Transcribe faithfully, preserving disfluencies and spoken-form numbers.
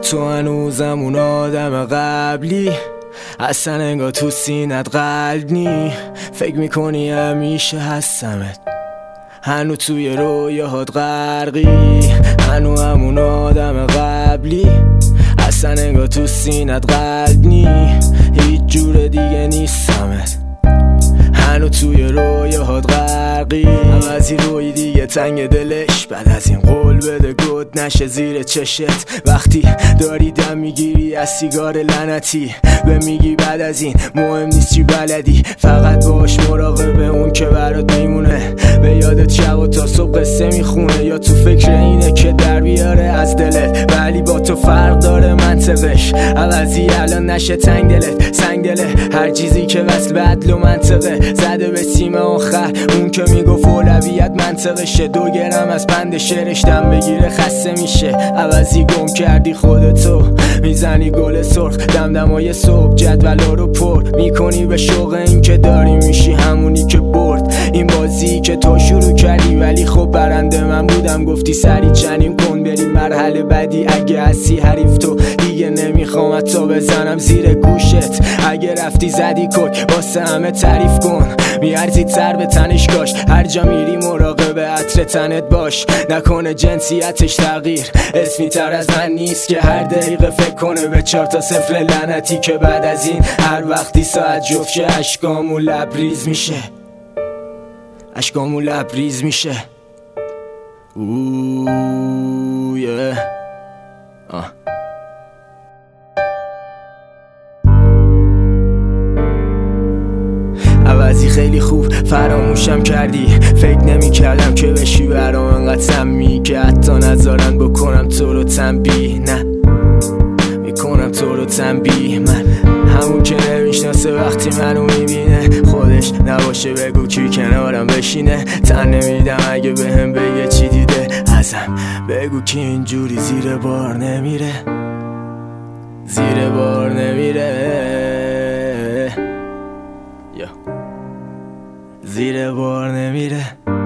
تو هنوزم اون آدم قبلی، اصلا انگار تو سینت قلب نی. فکر میکنی همیشه هستمت، هنو توی رویاهات غرقی. هنو همون آدم قبلی، اصلا انگار تو سینت قلب نی. هیچ جور دیگه نیستمت، هنو توی رویاهات غرقی. عوضی روی دیگه تنگ دلش، بعد از این قول بده گود نشه زیر چشت. وقتی داری دم میگیری از سیگار لعنتی، به میگی بعد از این مهم نیست چی بلدی، فقط باش مراقب اون که برات میمونه. به یادت شب و تا صبح قصه میخونه، یا تو فکر اینه که در بیاره از دلت، ولی با تو فرق داره منطقش. عوضی الان نشه تنگ دلت، سنگ دله هر چیزی که وصل به عدل و منطقه. زده به سیم آخر اون که میگفت اولویت منطقشه. دو گرم از پند شعرش دم بگیره خسته میشه. عوضی گم کردی خودتو، میزنی گل سرخ دمدمای صبح، جدولا رو پر میکنی به شوق این که داری میشی همونی که برد. این بازی که تو شروع کردی ولی خب برنده من بودم، گفتی سری چنین کن بریم مرحله بعدی. اگه هستی حریف تو دیگه نمیخوام تا بزنم زیر گوشت. اگه رفتی زدی کک واسه همه تعریف کن، میارزید سر به تنش کاش. هر جا میری مراقب عطر تنت باش، نکنه جنسیتش تغییر. اسمی تر از من نیست که هر دقیقه فکر کنه به چهار تا صفر لعنتی، که بعد از این هر وقتی ساعت جفت شه اشکامو لبریز میشه، اشکامو لبریز میشه. اوه یه آه عوضی خیلی خوب فراموشم کردی، فکر نمی کردم که بشی برام انقدر سمی، که حتی نذارن بکنم تو رو تنبیه. نه میکنم تو رو تنبیه، من همون که نمیشناسه وقتی منو میبینه. خودش نباشه بگو کی کنارم بشینه، تن نمیدم اگه بهم بگه چی دیده ازم. بگو که اینجوری زیر بار نمیره، زیر بار نمیره، زیر بار نمیره.